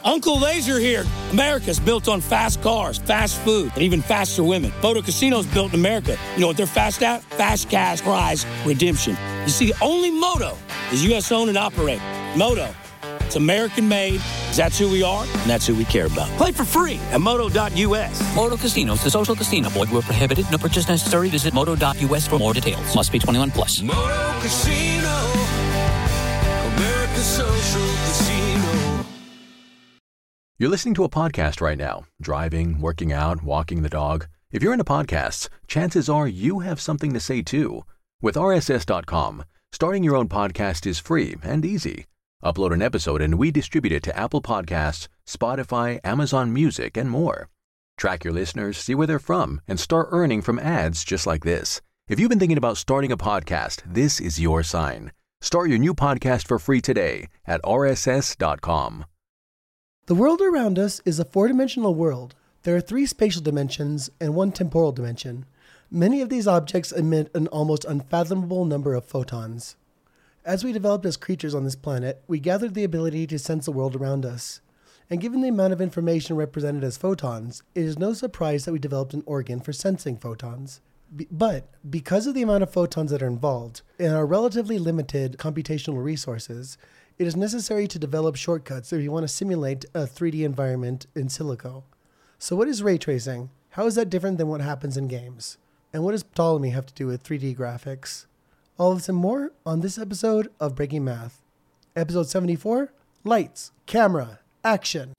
Uncle Laser here. America's built on fast cars, fast food, and even faster women. Moto Casino's built in America. You know what they're fast at? Fast cash prize redemption. You see, only Moto is U.S. owned and operated. Moto, it's American made, 'cause that's who we are, and that's who we care about. Play for free at moto.us. Moto Casinos, the social casino. Void where prohibited. No purchase necessary. Visit moto.us for more details. Must be 21 plus. Moto Casino, America's social casino. You're listening to a podcast right now. Driving, working out, walking the dog. If you're into podcasts, chances are you have something to say too. With RSS.com, starting your own podcast is free and easy. Upload an episode and we distribute it to Apple Podcasts, Spotify, Amazon Music, and more. Track your listeners, see where they're from, and start earning from ads just like this. If you've been thinking about starting a podcast, this is your sign. Start your new podcast for free today at RSS.com. The world around us is a four-dimensional world. There are 3 spatial dimensions and 1 temporal dimension. Many of these objects emit an almost unfathomable number of photons. As we developed as creatures on this planet, we gathered the ability to sense the world around us. And given the amount of information represented as photons, it is no surprise that we developed an organ for sensing photons. But because of the amount of photons that are involved and our relatively limited computational resources, it is necessary to develop shortcuts if you want to simulate a 3D environment in silico. So what is ray tracing? How is that different than what happens in games? And what does Ptolemy have to do with 3D graphics? All of this and more on this episode of Breaking Math. Episode 74, Lights, Camera, Action.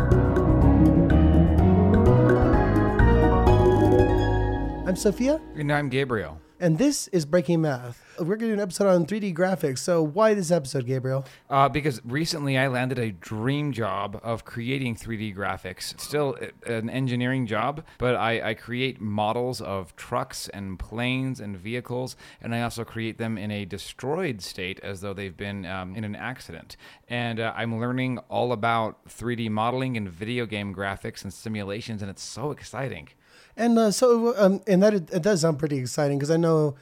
I'm Sophia. And I'm Gabriel. And this is Breaking Math. We're going to do an episode on 3D graphics. So why this episode, Gabriel? Because recently I landed a dream job of creating 3D graphics. It's still an engineering job, but I create models of trucks and planes and vehicles, and I also create them in a destroyed state as though they've been in an accident. And I'm learning all about 3D modeling and video game graphics and simulations, and it's so exciting. And it does sound pretty exciting because I know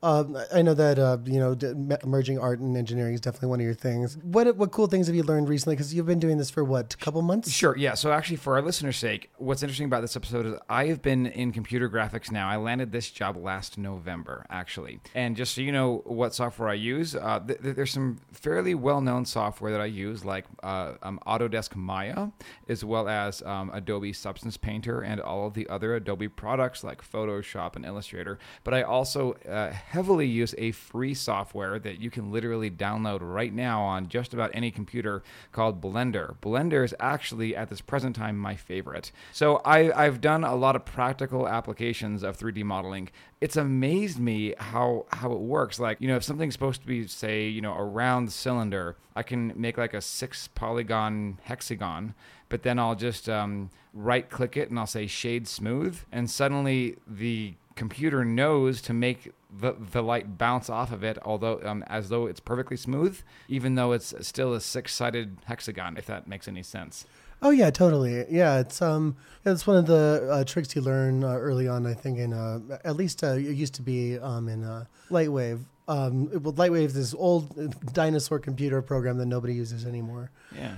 that emerging art and engineering is definitely one of your things. What cool things have you learned recently? Because you've been doing this for what, a couple months? Sure, yeah. So actually, for our listeners' sake, what's interesting about this episode is I have been in computer graphics now. I landed this job last November, actually. And just so you know what software I use, there's some fairly well-known software that I use, like Autodesk Maya, as well as Adobe Substance Painter and all of the other Adobe products like Photoshop and Illustrator. But I also heavily use a free software that you can literally download right now on just about any computer called Blender. Blender is actually, at this present time, my favorite. So I've done a lot of practical applications of 3D modeling. It's amazed me how it works. Like, if something's supposed to be, say, a round cylinder, I can make like a 6-polygon hexagon, but then I'll just right-click it and I'll say shade smooth, and suddenly the computer knows to make the light bounce off of it, although as though it's perfectly smooth, even though it's still a 6-sided hexagon, if that makes any sense. Oh yeah, totally. Yeah, it's one of the tricks you learn early on. I think in at least it used to be in Lightwave. Lightwave is this old dinosaur computer program that nobody uses anymore. Yeah.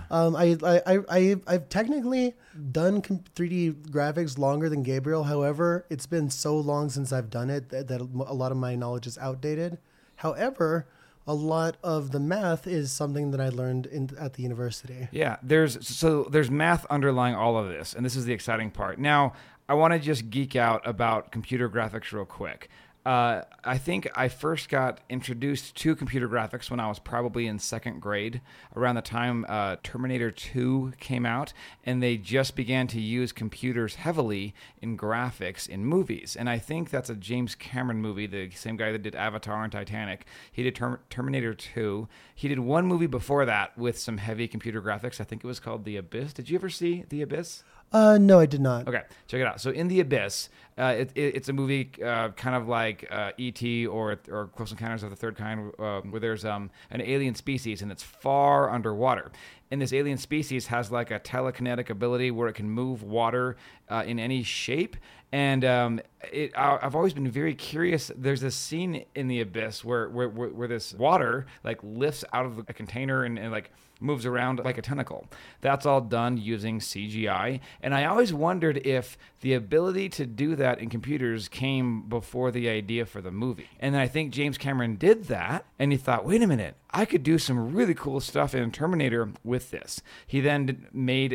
I've technically done 3D graphics longer than Gabriel. However, it's been so long since I've done it that a lot of my knowledge is outdated. However, a lot of the math is something that I learned at the university. Yeah, there's math underlying all of this, and this is the exciting part. Now, I want to just geek out about computer graphics real quick. I think I first got introduced to computer graphics when I was probably in 2nd grade, around the time Terminator 2 came out, and they just began to use computers heavily in graphics in movies. And I think that's a James Cameron movie, the same guy that did Avatar and Titanic. He did Terminator 2. He did one movie before that with some heavy computer graphics. I think it was called The Abyss. Did you ever see The Abyss? No, I did not. Okay, check it out. So in The Abyss, it's a movie kind of like E.T. or Close Encounters of the Third Kind, where there's an alien species and it's far underwater. and this alien species has like a telekinetic ability where it can move water in any shape. And I've always been very curious. There's this scene in The Abyss where this water like lifts out of a container and like moves around like a tentacle. That's all done using CGI. And I always wondered if the ability to do that in computers came before the idea for the movie. And then I think James Cameron did that, and he thought, wait a minute, I could do some really cool stuff in Terminator with this. He then made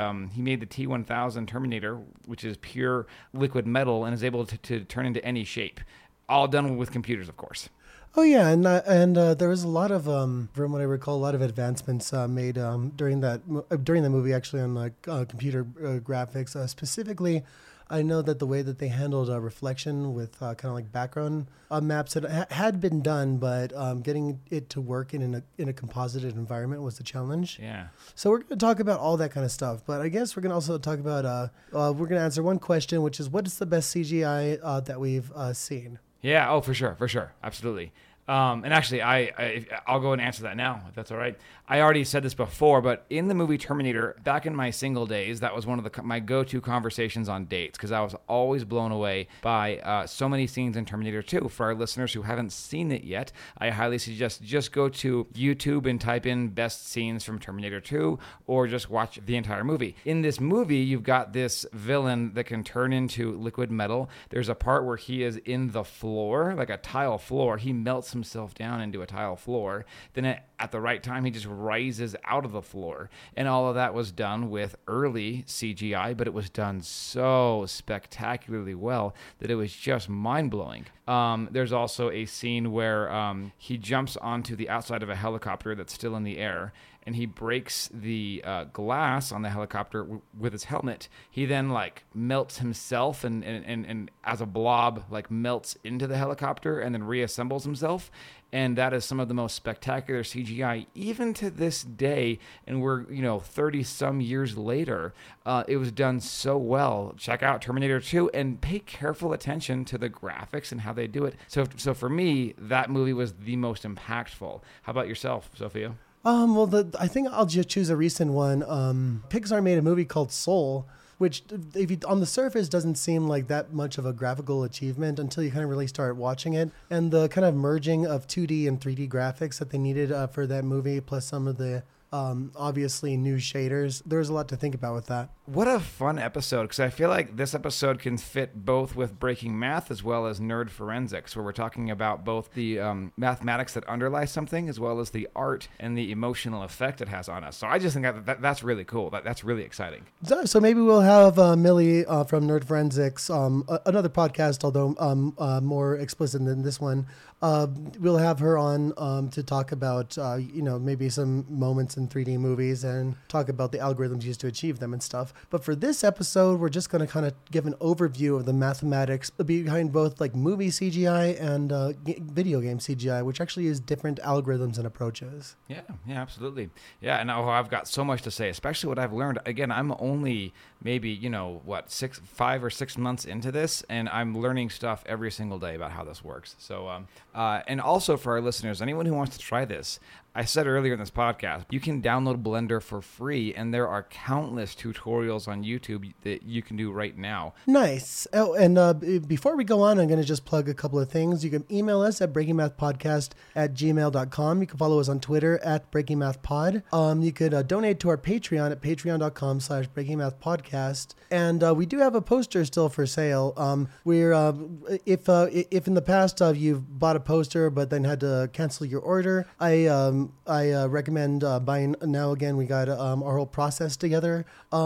the T-1000 Terminator, which is pure liquid metal and is able to turn into any shape. All done with computers, of course. Oh yeah, and there was a lot of, from what I recall, a lot of advancements made during the movie, actually, on computer graphics. Specifically, I know that the way that they handled reflection with kind of like background maps had been done, but getting it to work in a composited environment was the challenge. Yeah. So we're going to talk about all that kind of stuff, but I guess we're going to also talk about we're going to answer one question, which is what is the best CGI that we've seen? Yeah. Oh, for sure. Absolutely. And actually, I'll go and answer that now, if that's all right. I already said this before, but in the movie Terminator, back in my single days, that was one of my go-to conversations on dates, because I was always blown away by so many scenes in Terminator 2. For our listeners who haven't seen it yet, I highly suggest just go to YouTube and type in best scenes from Terminator 2, or just watch the entire movie. In this movie, you've got this villain that can turn into liquid metal. There's a part where he is in the floor, like a tile floor. He melts himself down into a tile floor. Then at the right time, he just rises out of the floor. And all of that was done with early CGI, but it was done so spectacularly well that it was just mind-blowing. There's also a scene where he jumps onto the outside of a helicopter that's still in the air, and he breaks the glass on the helicopter with his helmet. He then like melts himself and as a blob like melts into the helicopter and then reassembles himself. And that is some of the most spectacular CGI, even to this day. And we're 30 some years later. It was done so well. Check out Terminator 2 and pay careful attention to the graphics and how they do it. So for me, that movie was the most impactful. How about yourself, Sophia? I think I'll just choose a recent one. Pixar made a movie called Soul, which on the surface doesn't seem like that much of a graphical achievement until you kind of really start watching it. And the kind of merging of 2D and 3D graphics that they needed for that movie, plus some of the obviously new shaders. There's a lot to think about with that. What a fun episode, because I feel like this episode can fit both with Breaking Math as well as Nerd Forensics, where we're talking about both the mathematics that underlie something as well as the art and the emotional effect it has on us. So I just think that's really cool. That's really exciting. So maybe we'll have Millie from Nerd Forensics, another podcast, although more explicit than this one. We'll have her on to talk about, maybe some moments in 3D movies and talk about the algorithms used to achieve them and stuff. But for this episode, we're just going to kind of give an overview of the mathematics behind both like movie CGI and video game CGI, which actually use different algorithms and approaches. Yeah, absolutely. Yeah, and I've got so much to say, especially what I've learned. Again, I'm only maybe, 5 or 6 months into this, and I'm learning stuff every single day about how this works. So, and also for our listeners, anyone who wants to try this, I said earlier in this podcast, you can download Blender for free, and there are countless tutorials on YouTube that you can do right now. Nice. Oh, and before we go on, I'm going to just plug a couple of things. You can email us at breakingmathpodcast@gmail.com. You can follow us on Twitter at breakingmathpod. You could donate to our Patreon at patreon.com/breakingmathpodcast. And we do have a poster still for sale. If in the past you've bought a poster but then had to cancel your order, I recommend buying now. Again, we got our whole process together.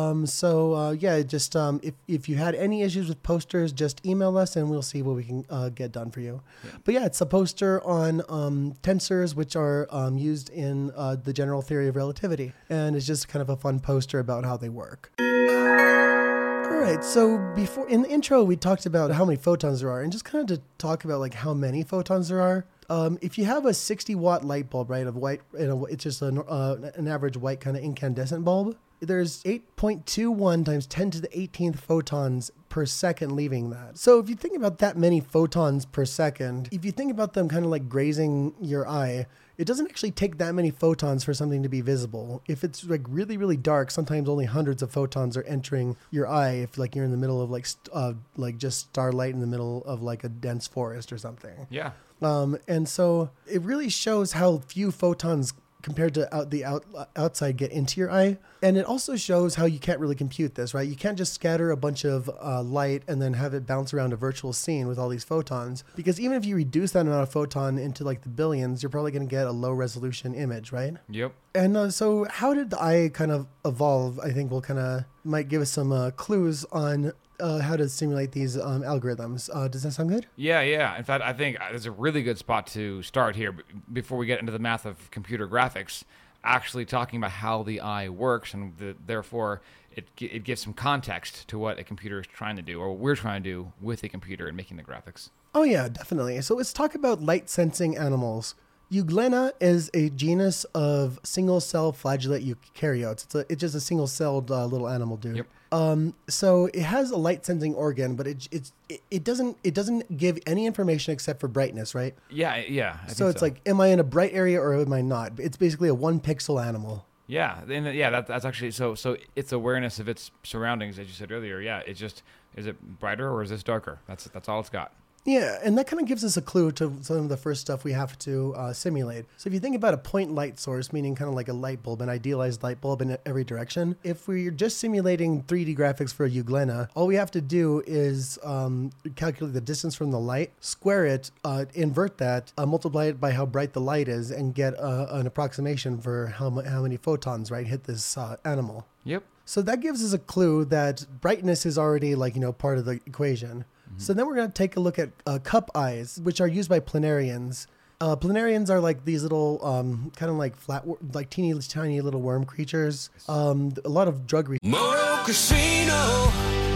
If you had any issues with posters, just email us and we'll see what we can get done for you. Yeah. But yeah, it's a poster on tensors, which are used in the general theory of relativity. And it's just kind of a fun poster about how they work. All right, so before in the intro, we talked about how many photons there are, and just kind of to talk about like how many photons there are. If you have a 60-watt light bulb, right, of white, it's just an average white kind of incandescent bulb. There's 8.21 times 10 to the 18th photons per second leaving that. So if you think about that many photons per second, if you think about them kind of like grazing your eye, it doesn't actually take that many photons for something to be visible. If it's like really, really dark, sometimes only hundreds of photons are entering your eye. If like you're in the middle of like just starlight in the middle of like a dense forest or something. Yeah. And so it really shows how few photons compared to outside get into your eye. And it also shows how you can't really compute this, right? You can't just scatter a bunch of light and then have it bounce around a virtual scene with all these photons. Because even if you reduce that amount of photon into like the billions, you're probably going to get a low resolution image, right? Yep. And so how did the eye kind of evolve? I think might give us some clues on how to simulate these algorithms. Does that sound good? Yeah. In fact, I think there's a really good spot to start here before we get into the math of computer graphics, actually talking about how the eye works, and therefore it gives some context to what a computer is trying to do, or what we're trying to do with a computer and making the graphics. Oh, yeah, definitely. So let's talk about light-sensing animals. Euglena is a genus of single-cell flagellate eukaryotes. It's just a single-celled little animal, dude. Yep. So it has a light-sensing organ, but it doesn't give any information except for brightness, right? Yeah. So it's like, am I in a bright area or am I not? It's basically a 1-pixel animal. Yeah, and that's actually so its awareness of its surroundings, as you said earlier. Yeah, it's just, is it brighter or is this darker? That's all it's got. Yeah, and that kind of gives us a clue to some of the first stuff we have to simulate. So if you think about a point light source, meaning kind of like a light bulb, an idealized light bulb in every direction, if we're just simulating 3D graphics for a Euglena, all we have to do is calculate the distance from the light, square it, invert that, multiply it by how bright the light is, and get an approximation for how many photons, right, hit this animal. Yep. So that gives us a clue that brightness is already part of the equation. So then we're going to take a look at cup eyes, which are used by planarians. Planarians are like these little kind of like like teeny tiny little worm creatures. A lot of drug research. Moto Casino,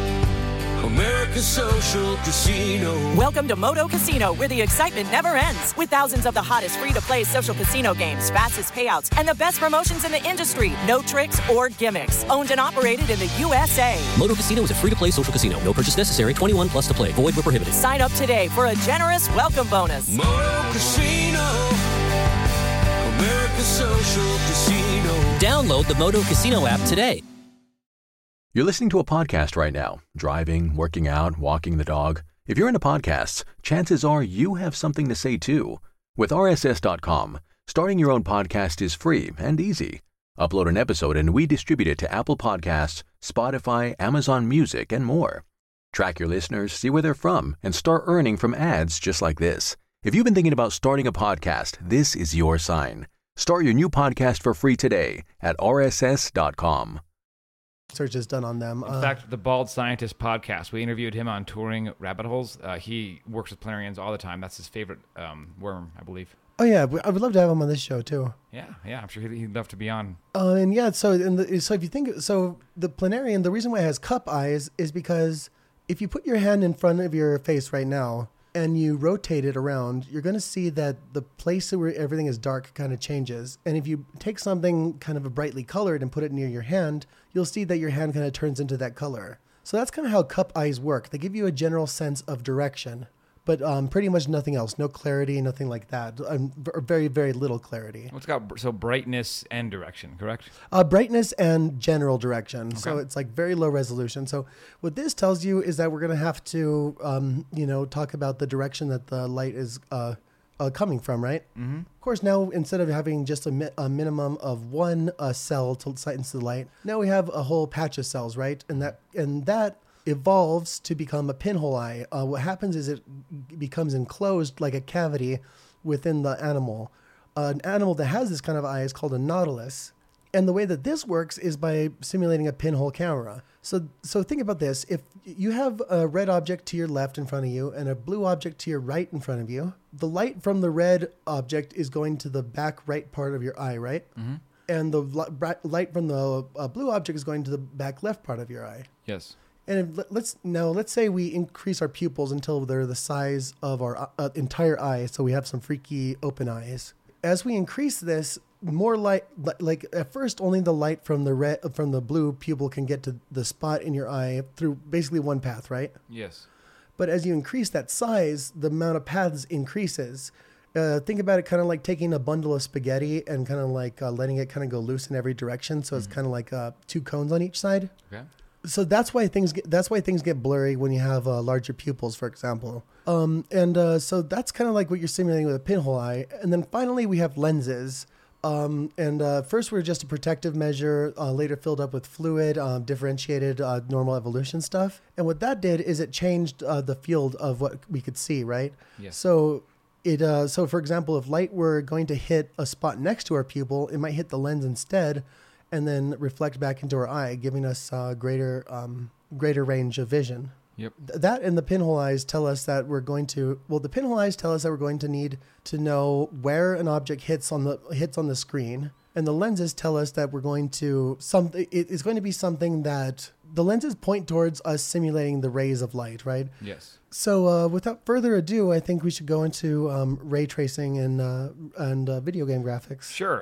America's social casino. Welcome to Moto Casino, where the excitement never ends. With thousands of the hottest free-to-play social casino games, fastest payouts, and the best promotions in the industry. No tricks or gimmicks. Owned and operated in the USA. Moto Casino is a free-to-play social casino. No purchase necessary. 21 plus to play. Void where prohibited. Sign up today for a generous welcome bonus. Moto Casino, America's social casino. Download the Moto Casino app today. You're listening to a podcast right now, driving, working out, walking the dog. If you're into podcasts, chances are you have something to say too. With RSS.com, starting your own podcast is free and easy. Upload an episode and we distribute it to Apple Podcasts, Spotify, Amazon Music, and more. Track your listeners, see where they're from, and start earning from ads just like this. If you've been thinking about starting a podcast, this is your sign. Start your new podcast for free today at RSS.com. Research is done on them. In fact, the Bald Scientist podcast, we interviewed him on Touring Rabbit Holes. He works with planarians all the time. That's his favorite worm, I believe. Oh, yeah. I would love to have him on this show, too. Yeah. I'm sure he'd love to be on. So if you think, so the planarian, the reason why it has cup eyes is because if you put your hand in front of your face right now and you rotate it around, you're going to see that the place where everything is dark kind of changes. And if you take something kind of brightly colored and put it near your hand, you'll see that your hand kind of turns into that color. So that's kind of how cup eyes work. They give you a general sense of direction, but pretty much nothing else. No clarity, nothing like that. Very, very little clarity. It's got brightness and direction, correct? Brightness and general direction. Okay. So it's like very low resolution. So what this tells you is that we're going to have to, talk about the direction that the light is coming from, right? Mm-hmm. Of course, now instead of having just a minimum of one cell to sight into the light, now we have a whole patch of cells, right? And that evolves to become a pinhole eye. What happens is it becomes enclosed like a cavity within the animal. An animal that has this kind of eye is called a nautilus. And the way that this works is by simulating a pinhole camera. So think about this. If you have a red object to your left in front of you and a blue object to your right in front of you, the light from the red object is going to the back right part of your eye, right? Mm-hmm. And the light from the blue object is going to the back left part of your eye. Yes. And let's say we increase our pupils until they're the size of our entire eye, so we have some freaky open eyes. As we increase this, more light, like at first, only the light from the blue pupil can get to the spot in your eye through basically one path, right? Yes. But as you increase that size, the amount of paths increases. Think about it kind of like taking a bundle of spaghetti and kind of like letting it kind of go loose in every direction. So it's kind of like 2 cones on each side. Okay. So that's why things get blurry when you have larger pupils, for example. So that's kind of like what you're simulating with a pinhole eye. And then finally we have lenses. First were just a protective measure, later filled up with fluid, differentiated normal evolution stuff. And what that did is it changed the field of what we could see, right? Yes. So for example, if light were going to hit a spot next to our pupil, it might hit the lens instead and then reflect back into our eye, giving us greater range of vision. Yep. That and the pinhole eyes tell us that the pinhole eyes tell us that we're going to need to know where an object hits on the screen, and the lenses tell us that it's going to be something that the lenses point towards us simulating the rays of light, right? Yes. So without further ado, I think we should go into ray tracing and video game graphics. Sure.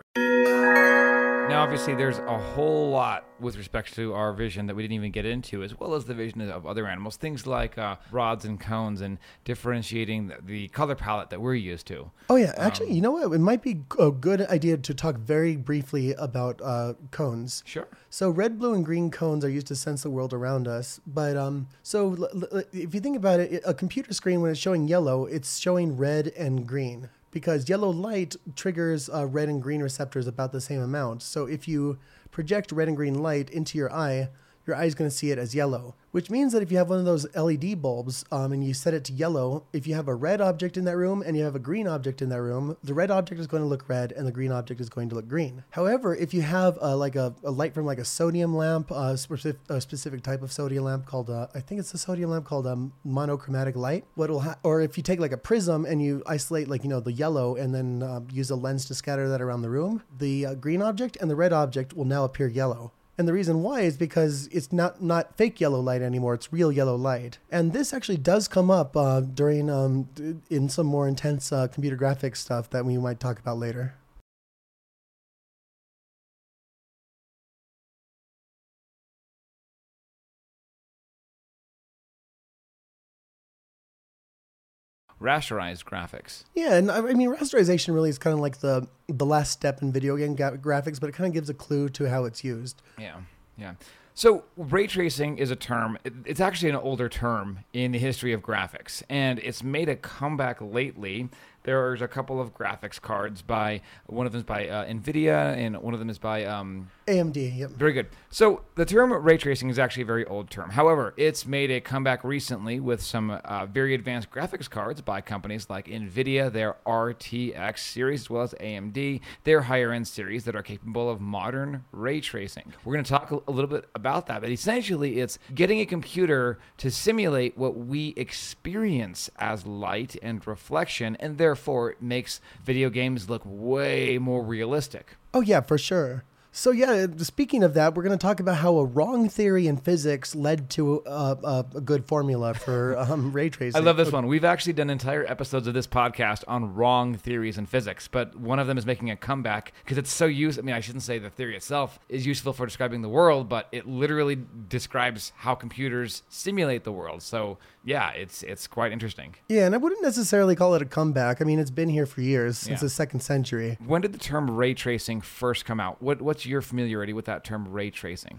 Now, obviously, there's a whole lot with respect to our vision that we didn't even get into, as well as the vision of other animals. Things like rods and cones and differentiating the color palette that we're used to. Oh, yeah. Actually, you know what? It might be a good idea to talk very briefly about cones. Sure. So red, blue, and green cones are used to sense the world around us. But if you think about it, a computer screen, when it's showing yellow, it's showing red and green. Because yellow light triggers red and green receptors about the same amount. So if you project red and green light into your eye is going to see it as yellow. Which means that if you have one of those LED bulbs and you set it to yellow, if you have a red object in that room and you have a green object in that room, the red object is going to look red and the green object is going to look green. However, if you have a light from like a sodium lamp, a specific type of sodium lamp called, I think it's a sodium lamp called monochromatic light, or if you take like a prism and you isolate the yellow and then use a lens to scatter that around the room, the green object and the red object will now appear yellow. And the reason why is because it's not fake yellow light anymore. It's real yellow light. And this actually does come up during in some more intense computer graphics stuff that we might talk about later. Rasterized graphics. Yeah, and I mean, rasterization really is kind of like the last step in video game graphics, but it kind of gives a clue to how it's used. Yeah. So ray tracing is a term. It's actually an older term in the history of graphics, and it's made a comeback lately. There's a couple of graphics cards one of them is by NVIDIA, and one of them is by AMD. Yep. Very good. So the term ray tracing is actually a very old term. However, it's made a comeback recently with some very advanced graphics cards by companies like NVIDIA, their RTX series, as well as AMD, their higher-end series that are capable of modern ray tracing. We're going to talk a little bit about that, but essentially it's getting a computer to simulate what we experience as light and reflection, and therefore it makes video games look way more realistic. Oh, yeah, for sure. So yeah, speaking of that, we're going to talk about how a wrong theory in physics led to a good formula for ray tracing. I love this one. We've actually done entire episodes of this podcast on wrong theories in physics, but one of them is making a comeback because it's so used. I mean, I shouldn't say the theory itself is useful for describing the world, but it literally describes how computers simulate the world. So yeah, it's quite interesting. Yeah, and I wouldn't necessarily call it a comeback. I mean, it's been here for years, since the 2nd century. When did the term ray tracing first come out? What's your familiarity with that term ray tracing?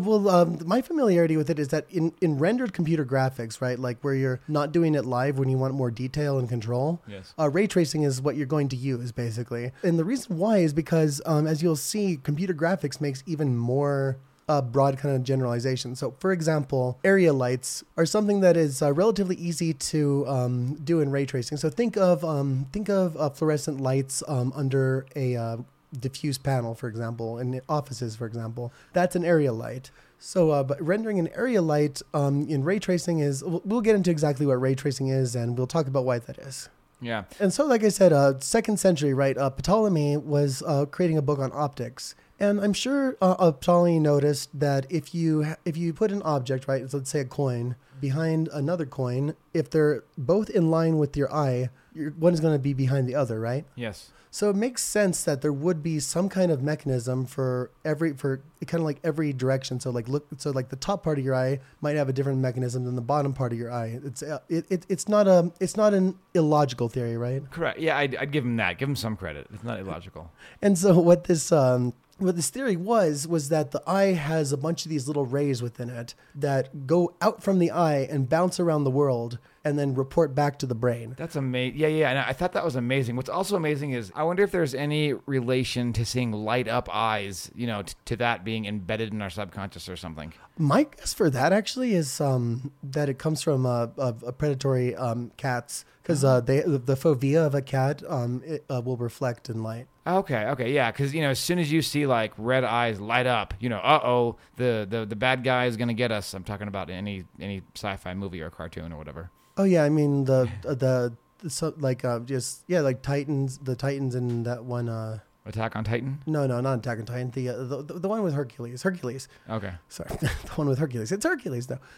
My familiarity with it is that in rendered computer graphics, right, like where you're not doing it live when you want more detail and control, yes. Ray tracing is what you're going to use, basically. And the reason why is because, as you'll see, computer graphics makes even more broad kind of generalization. So, for example, area lights are something that is relatively easy to do in ray tracing. So think of fluorescent lights under a diffuse panel, for example, in offices, for example. That's an area light. So, but rendering an area light in ray tracing is, we'll get into exactly what ray tracing is, and we'll talk about why that is. Yeah. And so, like I said, 2nd century, right, Ptolemy was creating a book on optics. And I'm sure Ptolemy noticed that if you put an object, right, so let's say a coin, behind another coin, if they're both in line with your eye, one is going to be behind the other, right? Yes. So it makes sense that there would be some kind of mechanism for kind of like every direction. So like the top part of your eye might have a different mechanism than the bottom part of your eye. It's not an illogical theory, right? Correct. Yeah, I'd give him that. Give him some credit. It's not illogical. And so what this theory was that the eye has a bunch of these little rays within it that go out from the eye and bounce around the world and then report back to the brain. That's amazing. Yeah. And I thought that was amazing. What's also amazing is I wonder if there's any relation to seeing light up eyes, to that being embedded in our subconscious or something. My guess for that actually is that it comes from predatory cats, because the fovea of a cat will reflect in light. Okay, yeah, because as soon as you see like red eyes light up, the bad guy is gonna get us. I'm talking about any sci-fi movie or cartoon or whatever. Oh yeah, I mean like Titans, the Titans in that one. Attack on Titan? No, not Attack on Titan. The one with Hercules. Okay. Sorry, the one with Hercules. It's Hercules though.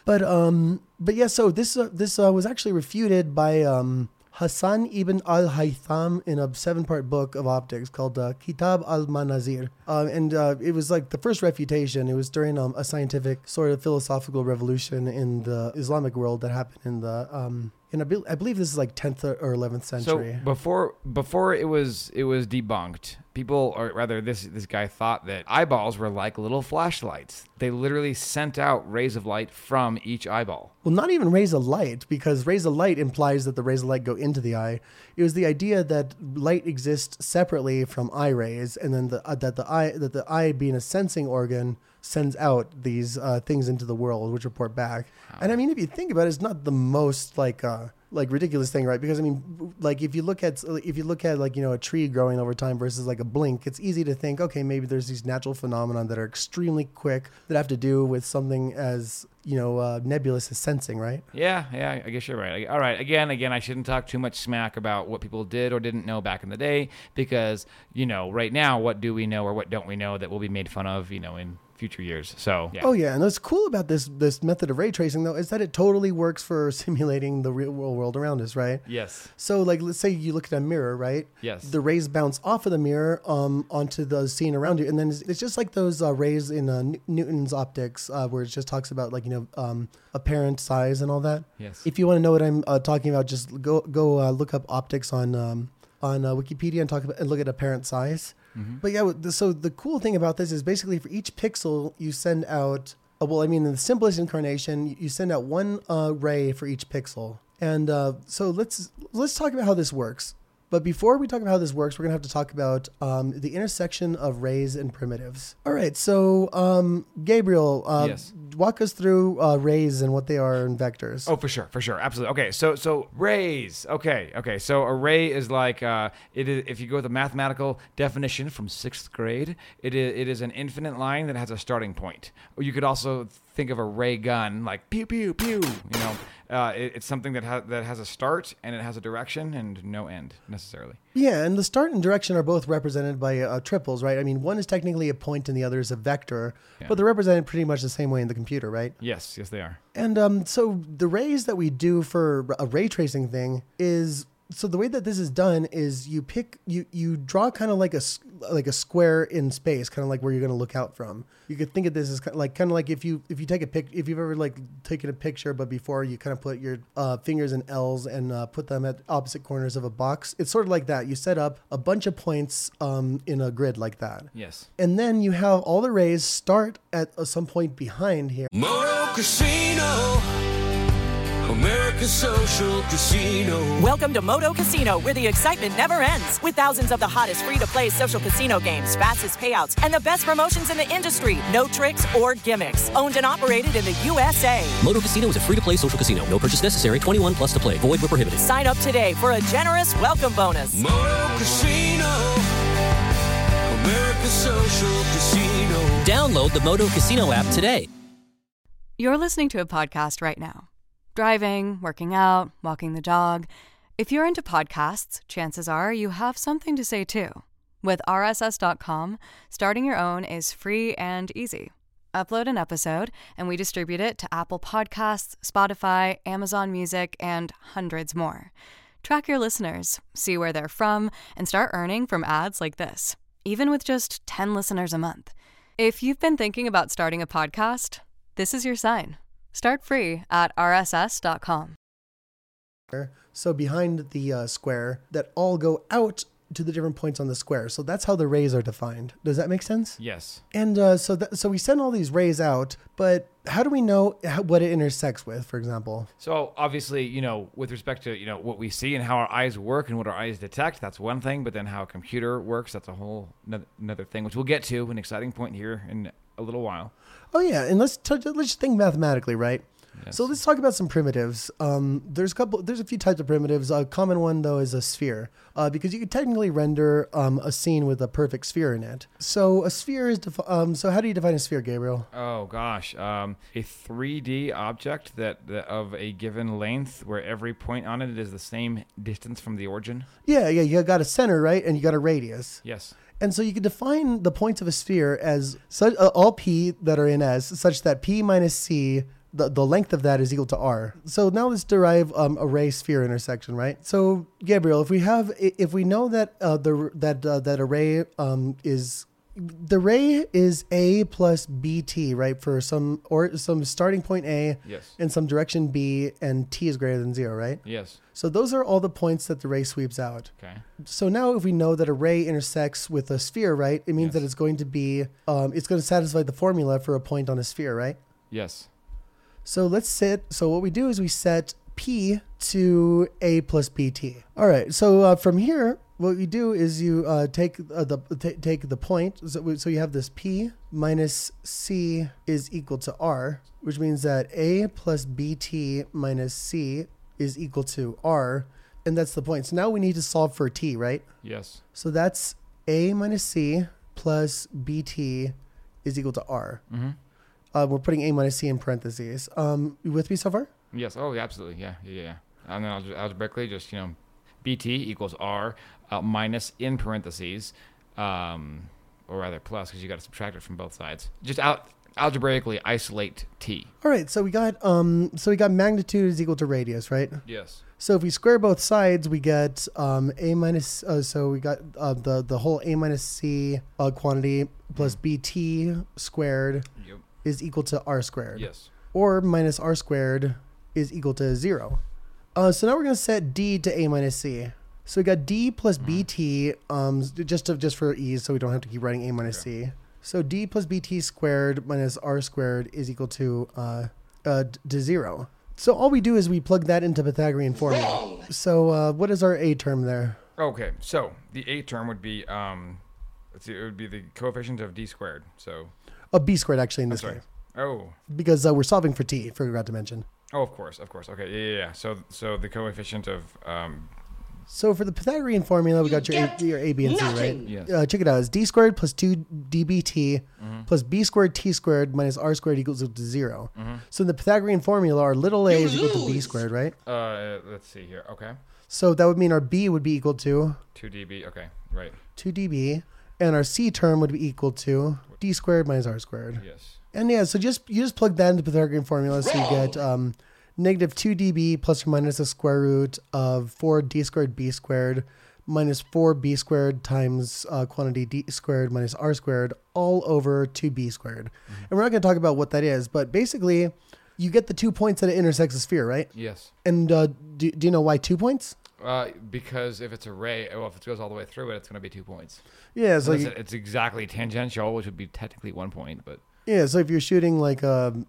But yeah. So this was actually refuted by Hassan ibn al-Haytham in a 7-part book of optics called Kitab al-Manazir. And it was like the first refutation. It was during a scientific sort of philosophical revolution in the Islamic world that happened in the and I believe this is like 10th or 11th century. So before it was debunked, people, or rather this guy thought that eyeballs were like little flashlights. They literally sent out rays of light from each eyeball. Well, not even rays of light, because rays of light implies that the rays of light go into the eye. It was the idea that light exists separately from eye rays, and then that the eye being a sensing organ sends out these things into the world, which report back. Wow. And I mean, if you think about it, it's not the most like ridiculous thing, right? Because I mean, like if you look at like a tree growing over time versus like a blink, it's easy to think, okay, maybe there's these natural phenomena that are extremely quick that have to do with something as nebulous as sensing, right? Yeah, I guess you're right. All right, again, I shouldn't talk too much smack about what people did or didn't know back in the day, because right now, what do we know or what don't we know that will be made fun of, in future years. So yeah. Oh yeah, and what's cool about this method of ray tracing though is that it totally works for simulating the real world around us, right? Yes. So like, let's say you look at a mirror, right? Yes. The rays bounce off of the mirror onto the scene around you, and then it's just like those rays in Newton's optics, where it just talks about like apparent size and all that. Yes. If you want to know what I'm talking about, just go look up optics on Wikipedia and look at apparent size. Mm-hmm. But yeah, so the cool thing about this is basically for each pixel you send out, in the simplest incarnation, you send out one ray for each pixel. And so let's talk about how this works. But before we talk about how this works, we're going to have to talk about the intersection of rays and primitives. All right, so Gabriel, yes. Walk us through rays and what they are in vectors. Oh, for sure, absolutely. Okay, so rays. Okay. So a ray is like it is. If you go with the mathematical definition from 6th grade, it is an infinite line that has a starting point. Or you could also think of a ray gun, like pew pew pew. It's something that has a start and it has a direction and no end necessarily. Yeah, and the start and direction are both represented by triples, right? I mean, one is technically a point and the other is a vector, but they're represented pretty much the same way in the computer, right? Yes, they are. And so the rays that we do for a ray tracing thing is, so the way that this is done is you draw kind of like a square in space, kind of like where you're going to look out from. You could think of this as kind of like if you take if you've ever like taken a picture, but before you kind of put your fingers in L's and put them at opposite corners of a box. It's sort of like that. You set up a bunch of points in a grid like that. Yes. And then you have all the rays start at some point behind here. Moto Casino, America's social casino. Welcome to Moto Casino, where the excitement never ends. With thousands of the hottest free-to-play social casino games, fastest payouts, and the best promotions in the industry. No tricks or gimmicks. Owned and operated in the USA. Moto Casino is a free-to-play social casino. No purchase necessary. 21 plus to play. Void where prohibited. Sign up today for a generous welcome bonus. Moto Casino, America's social casino. Download the Moto Casino app today. You're listening to a podcast right now. Driving, working out, walking the dog. If you're into podcasts, chances are you have something to say too. With RSS.com, starting your own is free and easy. Upload an episode, and we distribute it to Apple Podcasts, Spotify, Amazon Music, and hundreds more. Track your listeners, see where they're from, and start earning from ads like this, even with just 10 listeners a month. If you've been thinking about starting a podcast, this is your sign. Start free at RSS.com. So behind the square that all go out to the different points on the square. So that's how the rays are defined. Does that make sense? Yes. And so we send all these rays out, but how do we know what it intersects with, for example? So obviously, with respect to, what we see and how our eyes work and what our eyes detect, that's one thing. But then how a computer works, that's a whole another thing, which we'll get to, an exciting point here in a little while. Oh yeah, and let's just think mathematically, right? Yes. So let's talk about some primitives. There's a few types of primitives. A common one though is a sphere, because you could technically render a scene with a perfect sphere in it. So a sphere is so how do you define a sphere, Gabriel? Oh gosh, a 3D object that of a given length where every point on it is the same distance from the origin. Yeah, you got a center, right, and you got a radius. Yes. And so you can define the points of a sphere as such, all p that are in S, such that p minus c. The length of that is equal to r. So now let's derive a ray sphere intersection, right? So Gabriel, if we know that that array is the ray is a plus bt, right? For some starting point a, yes, and some direction b, and t is greater than 0, right? Yes. So those are all the points that the ray sweeps out. Okay. So now if we know that a ray intersects with a sphere, right? It means that it's going to be it's going to satisfy the formula for a point on a sphere, right? Yes. So what we do is we set P to A plus BT. All right. So from here, what you do is you take the point. So you have this P minus C is equal to R, which means that A plus BT minus C is equal to R. And that's the point. So now we need to solve for T, right? Yes. So that's A minus C plus BT is equal to R. Mm-hmm. We're putting A minus C in parentheses. You with me so far? Yes. Oh, absolutely. Yeah. And then algebraically, just, BT equals R minus in parentheses, or rather plus, because you got to subtract it from both sides. Just algebraically isolate T. All right. So we got magnitude is equal to radius, right? Yes. So if we square both sides, we get A minus. So we got the whole A minus C quantity plus BT squared. Yep. Is equal to r squared. Yes. Or minus r squared is equal to 0. So now we're going to set d to a minus c. So we got d plus bt, just for ease, so we don't have to keep writing a minus c. So d plus bt squared minus r squared is equal to 0. So all we do is we plug that into Pythagorean formula. So what is our a term there? Okay, so the a term would be it would be the coefficient of d squared. So b squared actually in this case. Oh. Because we're solving for t, forgot to mention. Oh, of course. Okay, yeah. So the coefficient of So for the Pythagorean formula, we got your a, b, and c, right? Yes. Check it out. It's d squared plus 2dbt plus b squared t squared minus r squared equals to 0. So in the Pythagorean formula, our little a is equal to b squared, right? Let's see here. Okay. So that would mean our b would be equal to 2db. Okay, right. 2db, and our c term would be equal to d squared minus r squared. Yes. And yeah, so you just plug that into the Pythagorean formula, so you get negative 2db plus or minus the square root of 4d squared b squared minus 4b squared times quantity d squared minus r squared all over 2b squared. And we're not going to talk about what that is, but basically you get the 2 points that it intersects a sphere, right? Yes. And do you know why 2 points? Because if it's a ray, if it goes all the way through it, it's going to be 2 points. Yeah, so it's exactly tangential, which would be technically 1 point, but... Yeah, so if you're shooting a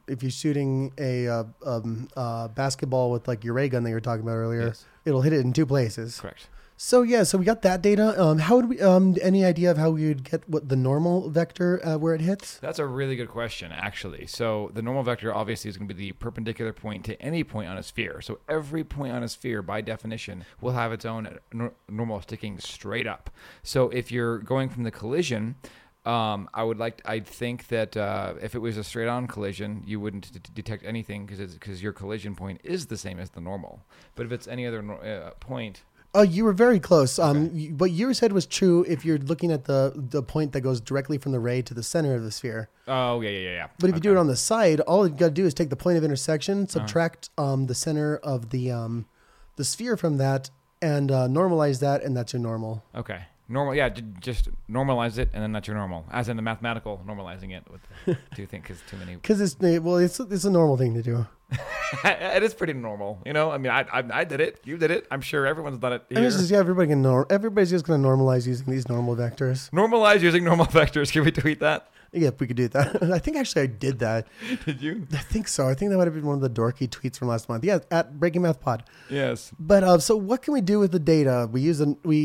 basketball with like your ray gun that you were talking about earlier, it'll hit it in 2 places. Correct. So yeah, so we got that data. How would we? Any idea of how we would get what the normal vector where it hits? That's a really good question, actually. So the normal vector obviously is going to be the perpendicular point to any point on a sphere. So every point on a sphere, by definition, will have its own normal sticking straight up. So if you're going from the collision. I think that if it was a straight-on collision, you wouldn't detect anything because your collision point is the same as the normal. But if it's any other point, Oh, you were very close. What you said was true if you're looking at the point that goes directly from the ray to the center of the sphere. Oh, yeah. But if you do it on the side, all you got to do is take the point of intersection, subtract the center of the sphere from that, and normalize that, and that's your normal. Okay. Normal, yeah, just normalize it, and then that's your normal. As in the mathematical normalizing it with the two things, because too many. Because it's a normal thing to do. It is pretty normal, you know. I mean, I did it. You did it. I'm sure everyone's done it here. Everybody's just going to normalize using these normal vectors. Normalize using normal vectors. Can we tweet that? Yep, we could do that. I think actually I did that. Did you? I think so. I think that might have been one of the dorky tweets from last month. Yeah, at Breaking Math Pod. Yes. But so what can we do with the data? We use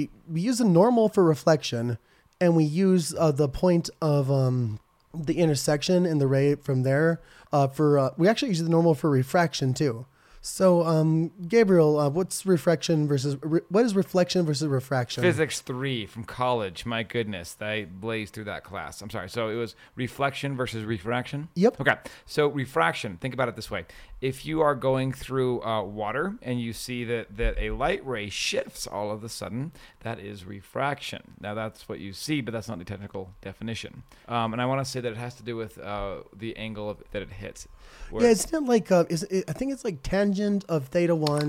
a normal for reflection, and we use the point of the intersection and the ray from there. We actually use the normal for refraction too. So, Gabriel, what's refraction versus what is reflection versus refraction? Physics 3 from college. My goodness, I blazed through that class. I'm sorry. So it was reflection versus refraction? Yep. Okay. So refraction, think about it this way. If you are going through water and you see that a light ray shifts all of a sudden, that is refraction. Now, that's what you see, but that's not the technical definition. And I want to say that it has to do with the angle that it hits. Yeah, it's not like, I think it's like tangent of theta 1.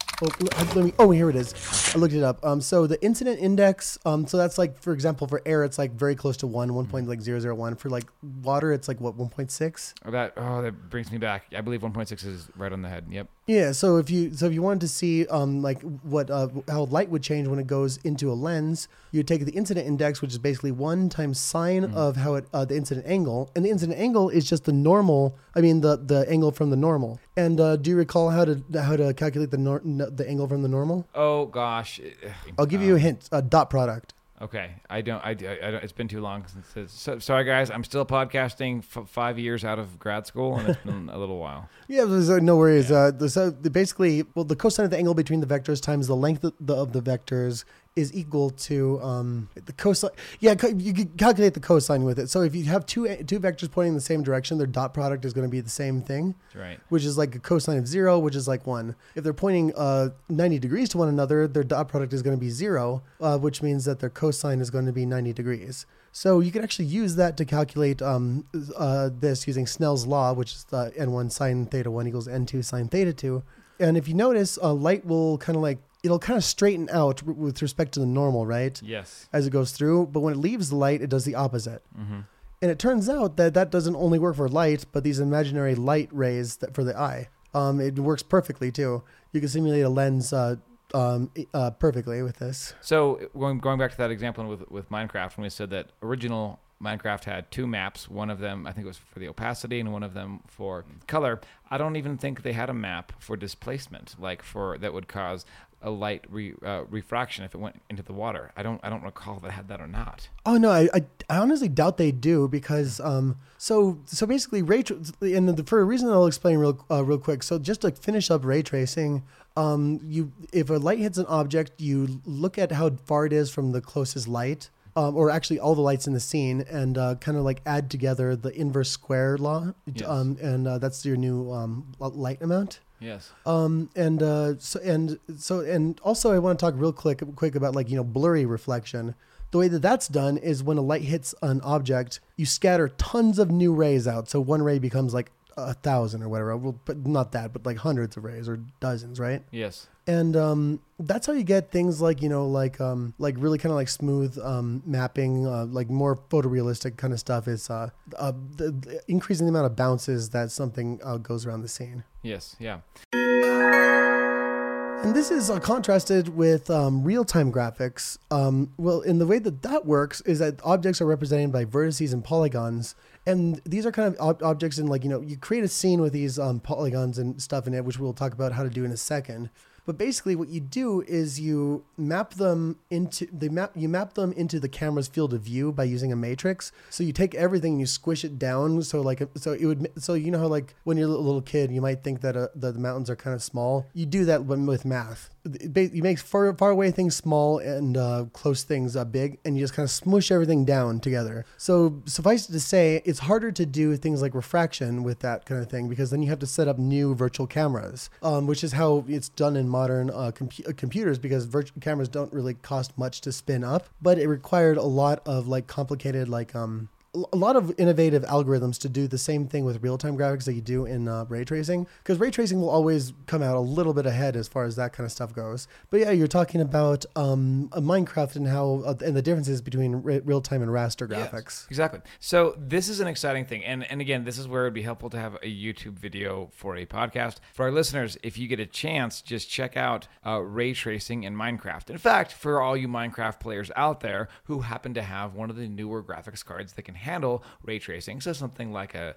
Here it is. I looked it up. So the incident index, so that's like, for example, for air, it's like very close to 1.001. For like water, it's like what, 1.6? That brings me back. I believe 1.6 is right on the head. Yep. Yeah. So if you wanted to see like what how light would change when it goes into a lens, you take the incident index, which is basically 1 times sine of how it the incident angle, and the incident angle is just the normal. I mean the angle from the normal. And do you recall how to calculate the angle from the normal? Oh gosh, I'll give you a hint. Dot product. Okay, I don't. It's been too long since. Sorry, guys. I'm still podcasting 5 years out of grad school, and it's been a little while. Yeah, there's no worries. So basically, the cosine of the angle between the vectors times the length of the vectors is equal to the cosine. Yeah, you can calculate the cosine with it. So if you have two vectors pointing in the same direction, their dot product is going to be the same thing. That's right. Which is like a cosine of 0, which is like 1. If they're pointing 90 degrees to one another, their dot product is going to be 0, which means that their cosine is going to be 90 degrees. So you can actually use that to calculate this using Snell's law, which is n1 sine theta 1 equals n2 sine theta 2. And if you notice, light will it'll kind of straighten out with respect to the normal, right? Yes. As it goes through. But when it leaves the light, it does the opposite. Mm-hmm. And it turns out that doesn't only work for light, but these imaginary light rays for the eye. It works perfectly, too. You can simulate a lens perfectly with this. So going back to that example with Minecraft, when we said that original Minecraft had 2 maps, one of them I think it was for the opacity and one of them for color. I don't even think they had a map for displacement, like that would cause a light refraction if it went into the water. I don't recall if it had that or not. Oh no, I honestly doubt they do because so basically and for a reason I'll explain real quick. So just to finish up ray tracing, if a light hits an object, you look at how far it is from the closest light. Or actually all the lights in the scene, and kind of like add together the inverse square law, yes. And that's your new light amount. Yes. And also I want to talk real quick about blurry reflection. The way that's done is when a light hits an object, you scatter tons of new rays out. So one ray becomes like 1,000 or whatever. Well, but not that, but like hundreds of rays or dozens, right? Yes. And that's how you get things like really kind of like smooth mapping, like more photorealistic kind of stuff. Is increasing the amount of bounces that something goes around the scene. Yes. Yeah. And this is contrasted with real-time graphics. Well, in the way that works is that objects are represented by vertices and polygons. And these are kind of objects in you create a scene with these polygons and stuff in it, which we'll talk about how to do in a second. But basically what you do is you map them into the camera's field of view by using a matrix. So you take everything and you squish it down. So you know how like when you're a little kid, you might think that the mountains are kind of small. You do that with math. you make far away things small and close things big, and you just kind of smush everything down together. So suffice it to say, it's harder to do things like refraction with that kind of thing, because then you have to set up new virtual cameras, which is how it's done in modern computers, because virtual cameras don't really cost much to spin up, but it required a lot of like complicated a lot of innovative algorithms to do the same thing with real-time graphics that you do in ray tracing, because ray tracing will always come out a little bit ahead as far as that kind of stuff goes. But yeah, you're talking about Minecraft and how and the differences between real-time and raster graphics. Yes, exactly. So this is an exciting thing, and again, this is where it'd be helpful to have a YouTube video for a podcast. For our listeners, if you get a chance, just check out ray tracing in Minecraft. In fact, for all you Minecraft players out there who happen to have one of the newer graphics cards that can handle ray tracing, so something like a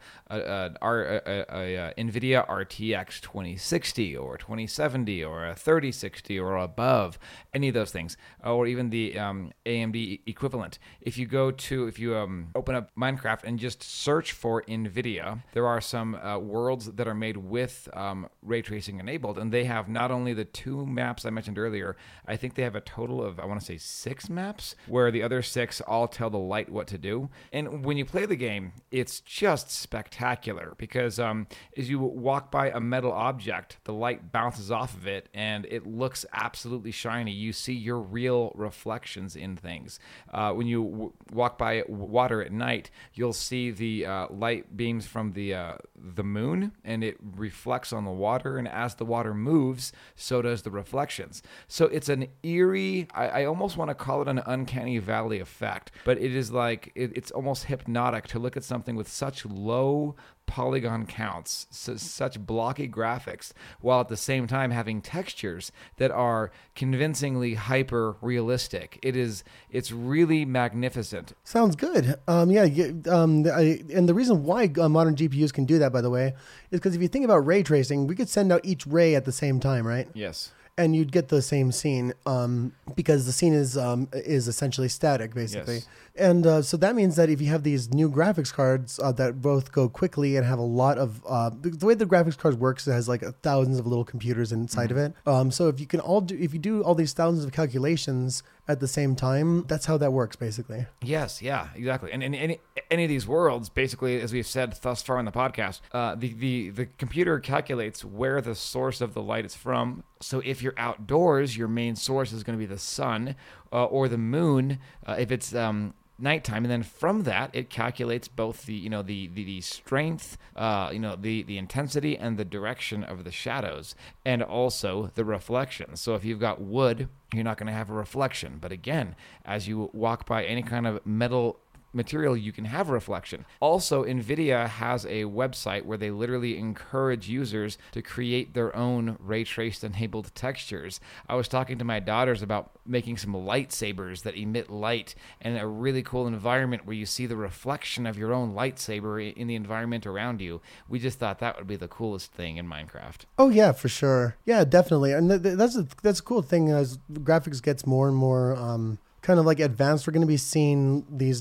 NVIDIA RTX 2060 or 2070 or a 3060 or above, any of those things, or even the AMD equivalent. If you open up Minecraft and just search for NVIDIA, there are some worlds that are made with ray tracing enabled, and they have not only the 2 maps I mentioned earlier, I think they have a total of, I want to say 6 maps, where the other 6 all tell the light what to do. And when you play the game, it's just spectacular, because as you walk by a metal object, the light bounces off of it and it looks absolutely shiny. You see your real reflections in things. When you walk by water at night, you'll see the light beams from the moon, and it reflects on the water, and as the water moves, so does the reflections. So it's an eerie, I almost want to call it an uncanny valley effect, but it is like, it's almost hypnotic to look at something with such low polygon counts, such blocky graphics, while at the same time having textures that are convincingly hyper realistic. It's really magnificent. Sounds good. And the reason why modern GPUs can do that, by the way, is because if you think about ray tracing, we could send out each ray at the same time, right? Yes. And you'd get the same scene because the scene is essentially static, basically. Yes. And so that means that if you have these new graphics cards that both go quickly and have a lot of the way the graphics card works, it has like thousands of little computers inside of it. So if you do all these thousands of calculations at the same time, that's how that works, basically. Yes, yeah, exactly. And in any of these worlds, basically, as we've said thus far in the podcast, the computer calculates where the source of the light is from. So if you're outdoors, your main source is going to be the sun or the moon if it's nighttime, and then from that it calculates both the strength, the intensity and the direction of the shadows, and also the reflections. So if you've got wood, you're not going to have a reflection, but again, as you walk by any kind of metal material, you can have reflection. Also, NVIDIA has a website where they literally encourage users to create their own ray traced enabled textures. I was talking to my daughters about making some lightsabers that emit light, and a really cool environment where you see the reflection of your own lightsaber in the environment around you. We just thought that would be the coolest thing in Minecraft. Oh yeah, for sure. Yeah, definitely. And that's a cool thing as graphics gets more and more kind of like advanced. We're going to be seeing these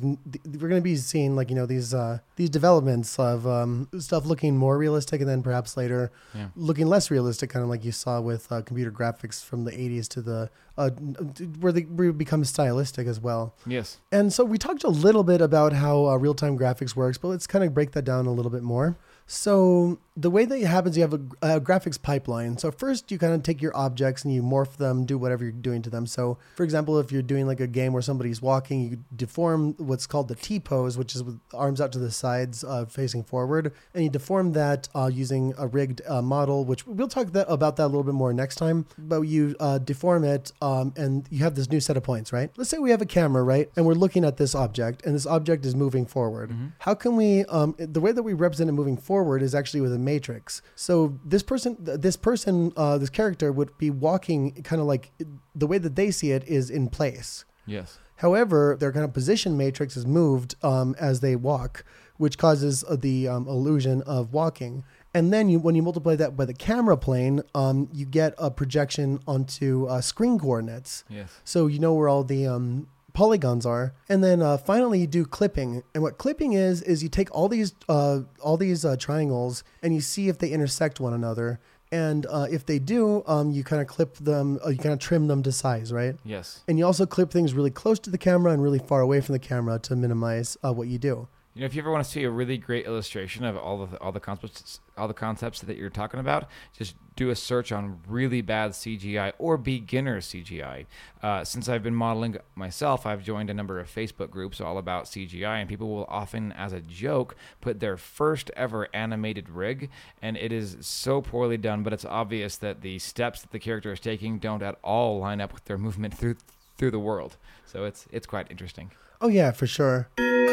developments of stuff looking more realistic, and then perhaps later looking less realistic, kind of like you saw with computer graphics from the 80s to the where they become stylistic as well. Yes. And so we talked a little bit about how real-time graphics works, but let's kind of break that down a little bit more. So the way that it happens, you have a graphics pipeline. So first you kind of take your objects and you morph them, do whatever you're doing to them. So for example, if you're doing like a game where somebody's walking, you deform what's called the T-pose, which is with arms out to the sides facing forward. And you deform that using a rigged model, which we'll talk about that a little bit more next time. But you deform it and you have this new set of points, right? Let's say we have a camera, right? And we're looking at this object, and this object is moving forward. Mm-hmm. How can we, the way that we represent it moving forward is actually with a matrix. So this character would be walking kind of like the way that they see it is in place. Yes. However, their kind of position matrix is moved as they walk, which causes the illusion of walking. And then when you multiply that by the camera plane, you get a projection onto screen coordinates. Yes. So you know where all the polygons are. And then finally you do clipping. And what clipping is you take all these triangles and you see if they intersect one another. And if they do, you kind of clip them, you kind of trim them to size, right? Yes. And you also clip things really close to the camera and really far away from the camera to minimize what you do. You know, if you ever want to see a really great illustration of all the concepts that you're talking about, just do a search on really bad CGI or beginner CGI. Since I've been modeling myself, I've joined a number of Facebook groups all about CGI, and people will often, as a joke, put their first ever animated rig, and it is so poorly done, but it's obvious that the steps that the character is taking don't at all line up with their movement through the world. So it's quite interesting. Oh yeah, for sure.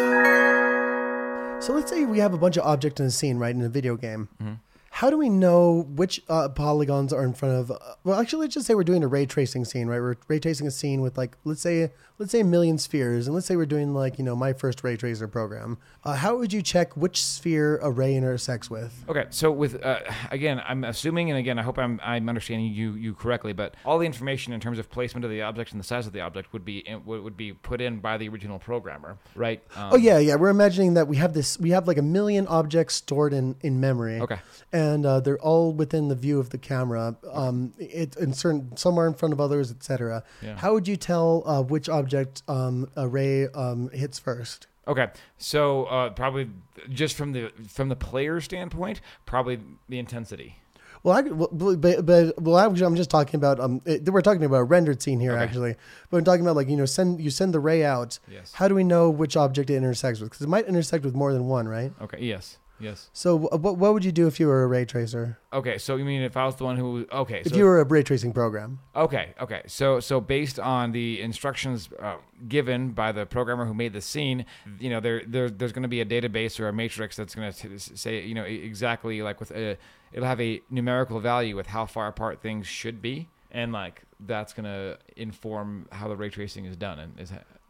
So let's say we have a bunch of objects in a scene, right, in a video game. Mm-hmm. How do we know which polygons are in front of... well, actually, let's just say we're doing a ray tracing scene, right? We're ray tracing a scene with, like, let's say a million spheres. And let's say we're doing, like, my first ray tracer program. How would you check which sphere a ray intersects with? Okay, so with, again, I'm assuming, and again, I hope I'm understanding you correctly, but all the information in terms of placement of the object and the size of the object would be put in by the original programmer, right? Yeah. We're imagining that we have like a million objects stored in memory. Okay. And they're all within the view of the camera, somewhere in front of others, etc. Yeah. How would you tell which object a ray hits first? Okay, so probably just from the player standpoint, probably the intensity. Well, actually, I'm just talking about we're talking about a rendered scene here, actually. But we're talking about, like, you send the ray out. Yes. How do we know which object it intersects with? Because it might intersect with more than one, right? Okay. Yes. So what would you do if you were a ray tracer? Okay, so you mean if I was the one who... Okay. If you were a ray tracing program. Okay. So based on the instructions given by the programmer who made the scene, there's going to be a database or a matrix that's going to say, exactly, like, it'll have a numerical value with how far apart things should be, and, like, that's going to inform how the ray tracing is done. And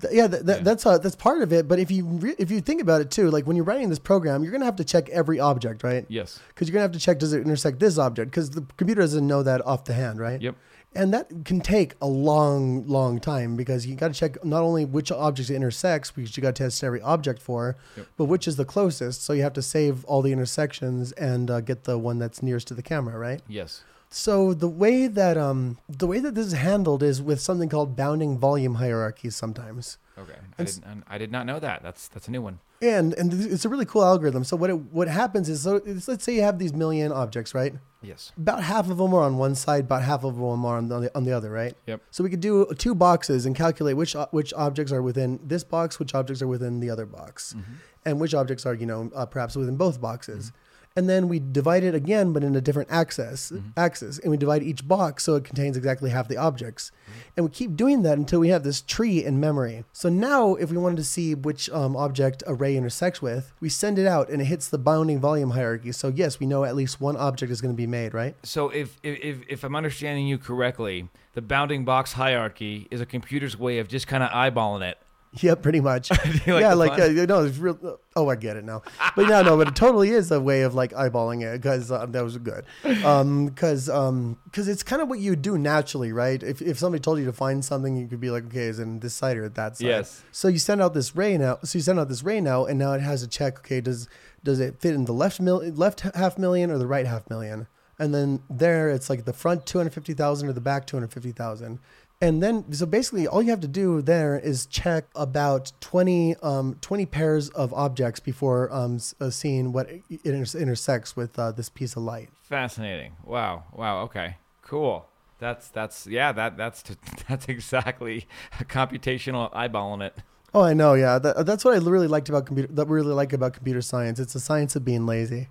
that's part of it. But if you think about it too, like, when you're writing this program, you're going to have to check every object, right? Yes. Because you're going to have to check, does it intersect this object? Because the computer doesn't know that off the hand, right? Yep. And that can take a long, long time, because you got to check not only which objects it intersects, because you got to test every object for, but which is the closest. So you have to save all the intersections and get the one that's nearest to the camera, right? Yes. So the way that this is handled is with something called bounding volume hierarchies sometimes. Okay, I did not know that. That's a new one. And it's a really cool algorithm. So what happens is, let's say you have these million objects, right? Yes. About half of them are on one side, about half of them are on the other, right? Yep. So we could do two boxes and calculate which objects are within this box, which objects are within the other box, and which objects are perhaps within both boxes. Mm-hmm. And then we divide it again, but in a different axis, and we divide each box so it contains exactly half the objects. And we keep doing that until we have this tree in memory. So now, if we wanted to see which object a ray intersects with, we send it out and it hits the bounding volume hierarchy. So yes, we know at least one object is going to be made, right? So if I'm understanding you correctly, the bounding box hierarchy is a computer's way of just kind of eyeballing it. Yeah, pretty much. It's real. Oh, I get it now. But but it totally is a way of, like, eyeballing it, because that was good. Because it's kind of what you do naturally, right? If somebody told you to find something, you could be like, okay, is it in this side or that side? Yes. So you send out this ray now. And now it has to check. Okay, does it fit in the left half million or the right half million? And then there, it's like the front 250,000 or the back 250,000. And then, so basically, all you have to do there is check about 20 pairs of objects before seeing what it intersects with this piece of light. Fascinating. Wow. Okay. Cool. That's exactly a computational eyeballing it. Oh, I know. Yeah, that's what I really like about computer science. It's the science of being lazy.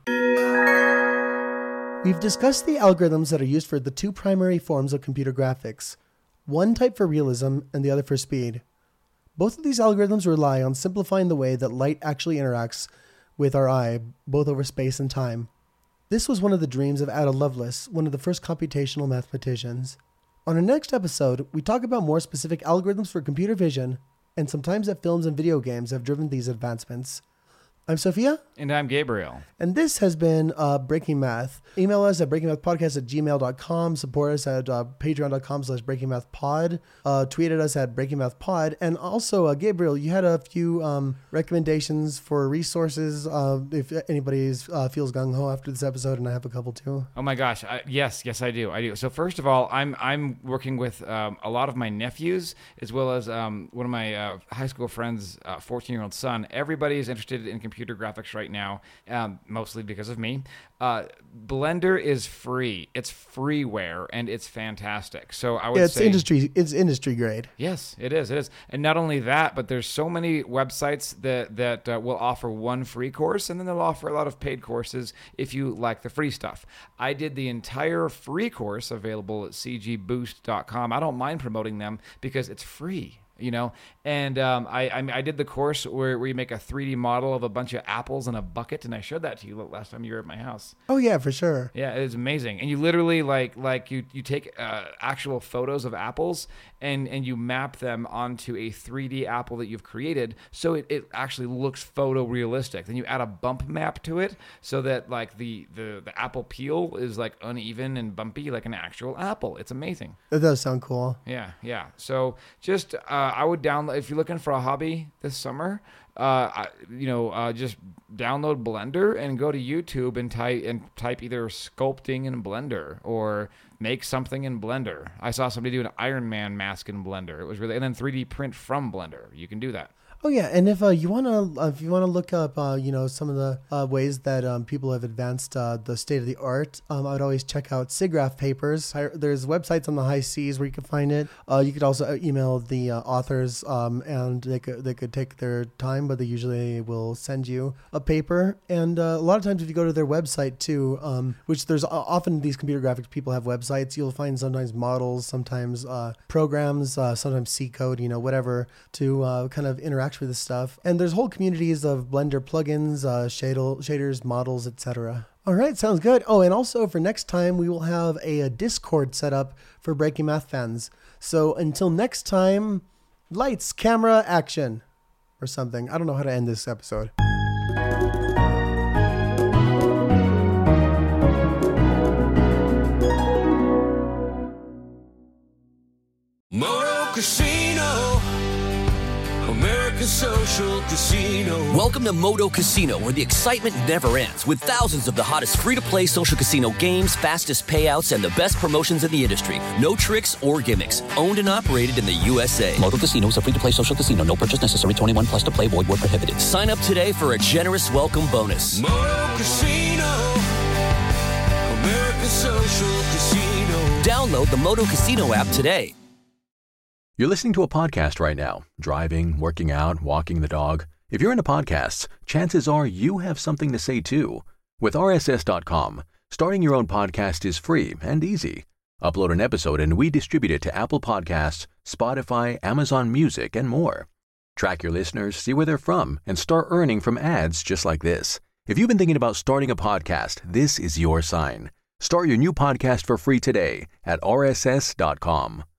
We've discussed the algorithms that are used for the two primary forms of computer graphics. One type for realism and the other for speed. Both of these algorithms rely on simplifying the way that light actually interacts with our eye, both over space and time. This was one of the dreams of Ada Lovelace, one of the first computational mathematicians. On our next episode, we talk about more specific algorithms for computer vision and some times that films and video games have driven these advancements. I'm Sophia. And I'm Gabriel. And this has been Breaking Math. Email us at breakingmathpodcast@gmail.com. Support us at patreon.com/breakingmathpod. Tweet at us at breakingmathpod. And also, Gabriel, you had a few recommendations for resources if anybody feels gung-ho after this episode, and I have a couple too. Oh my gosh. Yes, I do. So first of all, I'm working with a lot of my nephews, as well as one of my high school friends' 14-year-old son. Everybody is interested in computer graphics right now, mostly because of me. Blender is free. It's freeware, and it's fantastic. So I would say it's industry grade. Yes, it is. And not only that, but there's so many websites that will offer one free course, and then they'll offer a lot of paid courses if you like the free stuff. I did the entire free course available at cgboost.com. I don't mind promoting them because it's free. And I did the course where you make a 3D model of a bunch of apples in a bucket, and I showed that to you last time you were at my house. Oh yeah, for sure. Yeah, it is amazing. And you literally you take actual photos of apples and you map them onto a 3D apple that you've created, so it actually looks photorealistic. Then you add a bump map to it so that the apple peel is uneven and bumpy like an actual apple. It's amazing. That does sound cool. Yeah. So just I would download, if you're looking for a hobby this summer, just download Blender and go to YouTube and type either sculpting in Blender or make something in Blender. I saw somebody do an Iron Man mask in Blender. It was really, and then 3D print from Blender. You can do that. Oh yeah, and if you wanna look up some of the ways that people have advanced the state of the art, I would always check out SIGGRAPH papers. There's websites on the high seas where you can find it. You could also email the authors, and they could take their time, but they usually will send you a paper. And a lot of times, if you go to their website too, which there's often these computer graphics people have websites, you'll find sometimes models, sometimes programs, sometimes C code, whatever to kind of interact with this stuff. And there's whole communities of Blender plugins, shaders, models, etc. All right, sounds good. Oh, and also for next time, we will have a Discord set up for Breaking Math fans. So until next time, lights, camera, action, or something. I don't know how to end this episode. Moto Casino, America's social casino. Welcome to Moto Casino, where the excitement never ends, with thousands of the hottest free-to-play social casino games, fastest payouts, and the best promotions in the industry. No tricks or gimmicks. Owned and operated in the USA. Moto Casino is a free-to-play social casino. No purchase necessary. 21 plus to play. Void where prohibited. Sign up today for a generous welcome bonus. Moto Casino, America's social casino. Download the Moto Casino app today. You're listening to a podcast right now, driving, working out, walking the dog. If you're into podcasts, chances are you have something to say too. With RSS.com, starting your own podcast is free and easy. Upload an episode and we distribute it to Apple Podcasts, Spotify, Amazon Music, and more. Track your listeners, see where they're from, and start earning from ads just like this. If you've been thinking about starting a podcast, this is your sign. Start your new podcast for free today at RSS.com.